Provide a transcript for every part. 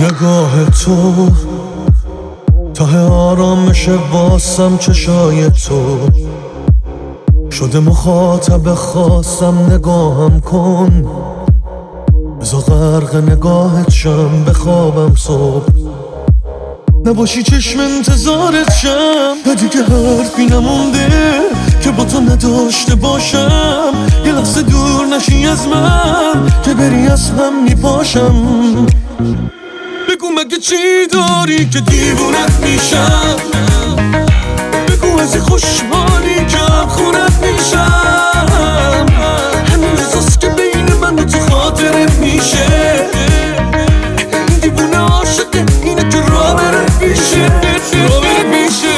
نگاه تو ته آرامش واسم، چشای تو شده مخاطب خاصم. نگاهم کن بذار غرق نگاهت شم، بخوابم صبح نباشی چشم انتظارت شم. و دیگه حرفی نمونده که با تو نداشته باشم. یه لحظه دور نشی از من که بری از هم میپاشم. بگو مگه چی داری که دیوونت میشم. بگو از خوشحالی که خونت میشم. همین روزاست که بین من و تو خاطرت میشه. دیوونه عاشقه اینه که راه بره پیشه، راه بره پیشه.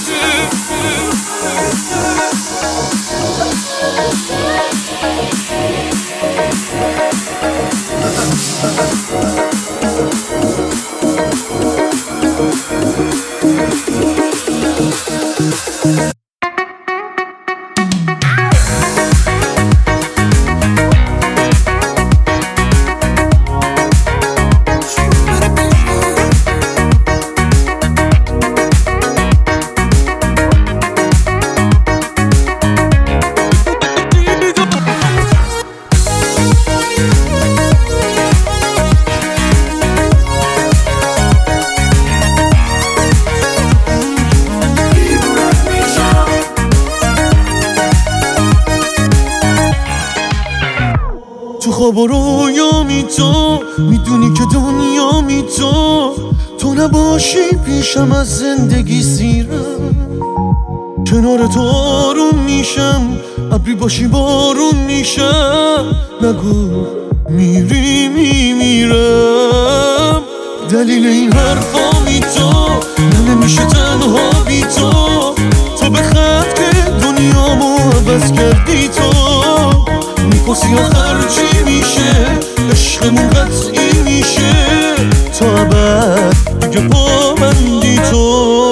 تو خواب و رویامی تو میدونی که دنیا می تو نباشی پیشم از زندگی سیرم. کنار تو آروم میشم، ابری باشی بارون میشم. نگو میری میمیرم. دلیل این حرفامی تو من نمیشه تنها بی تو. تو به خط که دنیامو عوض کردی. تو میپرسی آخر چی میشه، عشقمون قطعی میشه. تا ابد دیگه پابندی تو.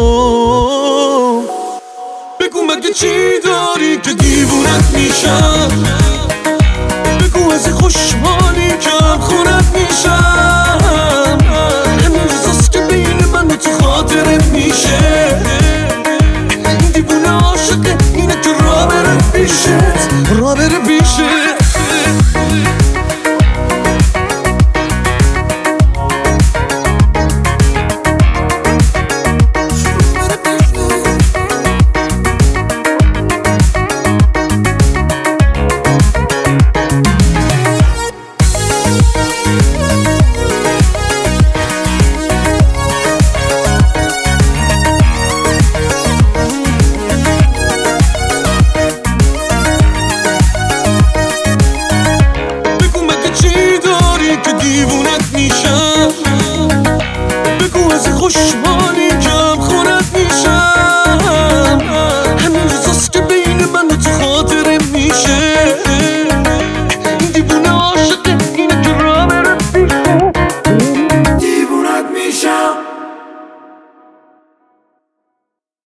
بگو مگه چی داری که دیوونت میشم. بگو از خوشحالی که خونت میشم. همین روزاست که بین من و تو خاطرت میشه. دیوونه عاشقه اینه که راه بره پیشت، راه بره پیشت. دیوونت میشم. بگو از خوش